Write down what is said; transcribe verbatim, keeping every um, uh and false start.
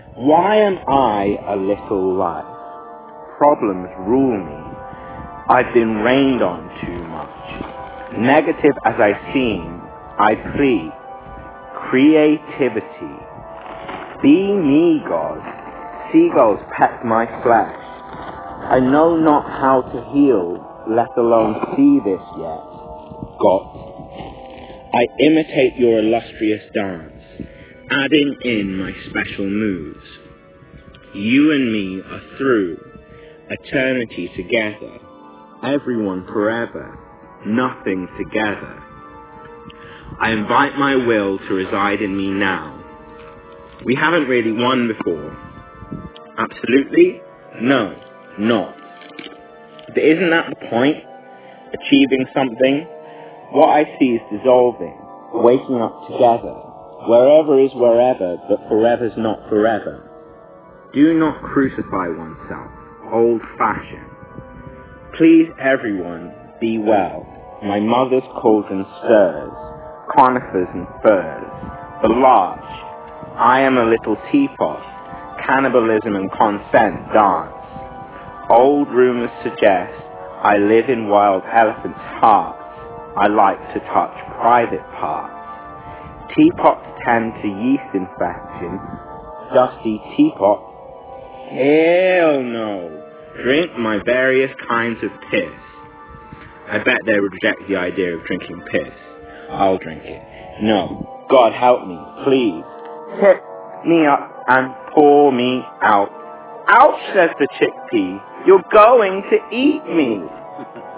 Why am I a little life? Problems rule me. I've been rained on too much. Negative as I seem, I plead. Creativity. Be me, God. Seagulls peck my flesh. I know not how to heal, let alone see this yet. God. I imitate your illustrious dance, adding in my special moves. You and me are through, eternity together, everyone forever, nothing together. I invite my will to reside in me now. We haven't really won before. Absolutely? No, not. But isn't that the point? Achieving something? What I see is dissolving, waking up together. Wherever is wherever, but forever's not forever. Do not crucify oneself, old-fashioned. Please everyone, be well. My mother's cauldron stirs, conifers and firs. The large, I am a little teapot, cannibalism and consent dance. Old rumors suggest I live in wild elephants' hearts. I like to touch private parts. Teapots tend to yeast infection. Dusty teapot. Hell no. Drink my various kinds of piss. I bet they would reject the idea of drinking piss. I'll drink it. No. God help me, please. Tip me up and pour me out. Ouch, says the chickpea. You're going to eat me.